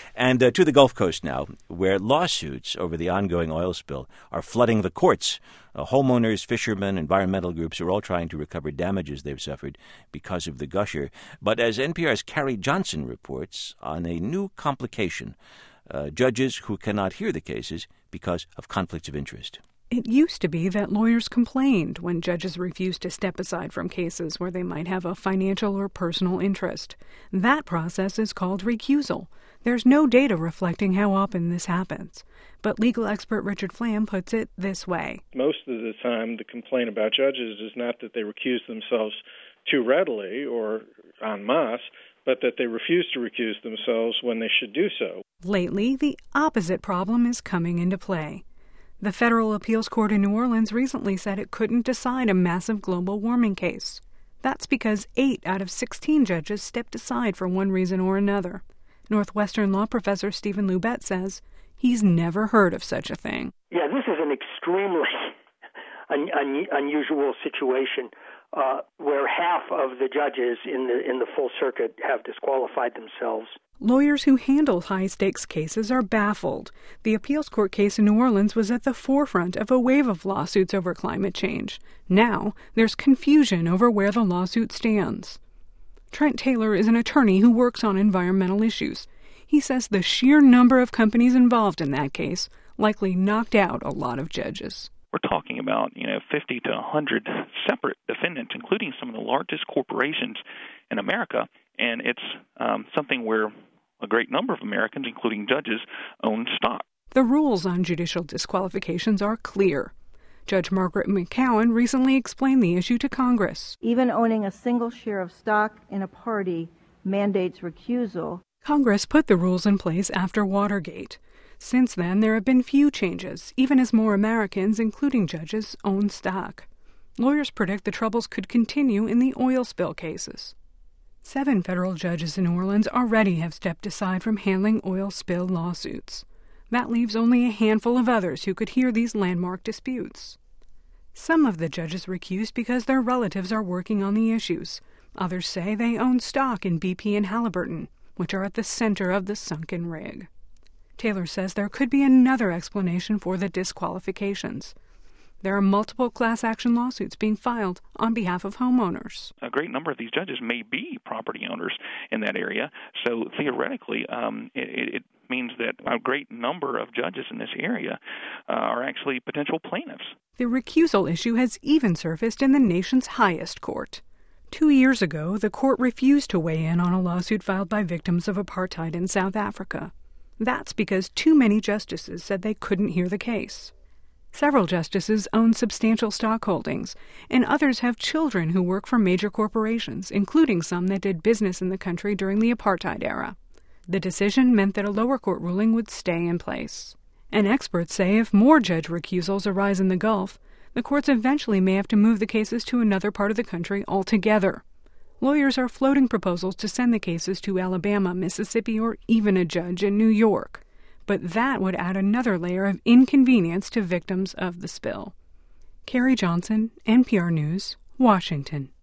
And to the Gulf Coast now, where lawsuits over the ongoing oil spill are flooding the courts. Homeowners, fishermen, environmental groups are all trying to recover damages they've suffered because of the gusher. But as NPR's Carrie Johnson reports on a new complication, judges who cannot hear the cases because of conflicts of interest. It used to be that lawyers complained when judges refused to step aside from cases where they might have a financial or personal interest. That process is called recusal. There's no data reflecting how often this happens. But legal expert Richard Flamm puts it this way. Most of the time, the complaint about judges is not that they recuse themselves too readily or en masse, but that they refuse to recuse themselves when they should do so. Lately, the opposite problem is coming into play. The Federal Appeals Court in New Orleans recently said it couldn't decide a massive global warming case. That's because 8 out of 16 judges stepped aside for one reason or another. Northwestern law professor Stephen Lubet says he's never heard of such a thing. Yeah, this is an extremely unusual situation where half of the judges in the full circuit have disqualified themselves. Lawyers who handle high-stakes cases are baffled. The appeals court case in New Orleans was at the forefront of a wave of lawsuits over climate change. Now, there's confusion over where the lawsuit stands. Trent Taylor is an attorney who works on environmental issues. He says the sheer number of companies involved in that case likely knocked out a lot of judges. We're talking about, 50 to 100 separate defendants, including some of the largest corporations in America. And it's something where a great number of Americans, including judges, own stock. The rules on judicial disqualifications are clear. Judge Margaret McCowan recently explained the issue to Congress. Even owning a single share of stock in a party mandates recusal. Congress put the rules in place after Watergate. Since then, there have been few changes, even as more Americans, including judges, own stock. Lawyers predict the troubles could continue in the oil spill cases. 7 federal judges in New Orleans already have stepped aside from handling oil spill lawsuits. That leaves only a handful of others who could hear these landmark disputes. Some of the judges recused because their relatives are working on the issues. Others say they own stock in BP and Halliburton, which are at the center of the sunken rig. Taylor says there could be another explanation for the disqualifications. There are multiple class action lawsuits being filed on behalf of homeowners. A great number of these judges may be property owners in that area, so theoretically it means that a great number of judges in this area are actually potential plaintiffs. The recusal issue has even surfaced in the nation's highest court. 2 years ago, the court refused to weigh in on a lawsuit filed by victims of apartheid in South Africa. That's because too many justices said they couldn't hear the case. Several justices own substantial stock holdings, and others have children who work for major corporations, including some that did business in the country during the apartheid era. The decision meant that a lower court ruling would stay in place. And experts say if more judge recusals arise in the Gulf, the courts eventually may have to move the cases to another part of the country altogether. Lawyers are floating proposals to send the cases to Alabama, Mississippi, or even a judge in New York. But that would add another layer of inconvenience to victims of the spill. Carrie Johnson, NPR News, Washington.